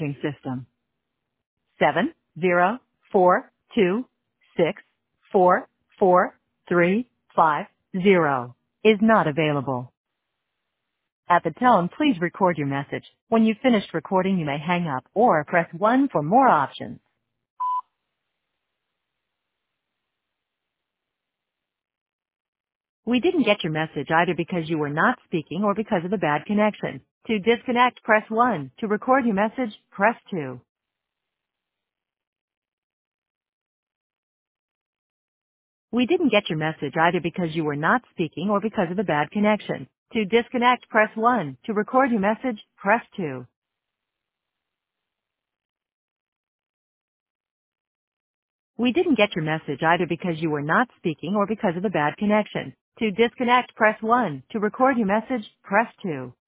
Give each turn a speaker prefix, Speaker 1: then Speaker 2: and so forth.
Speaker 1: messaging system. 70426444350 is not available. At the tone, please record your message. When you've finished recording, you may hang up or press 1 for more options. We didn't get your message either because you were not speaking or because of a bad connection. To disconnect, press 1. To record your message, press 2. We didn't get your message either because you were not speaking or because of a bad connection. To disconnect, press 1. To record your message, press 2. We didn't get your message either because you were not speaking or because of a bad connection. To disconnect, press 1. To record your message, press 2.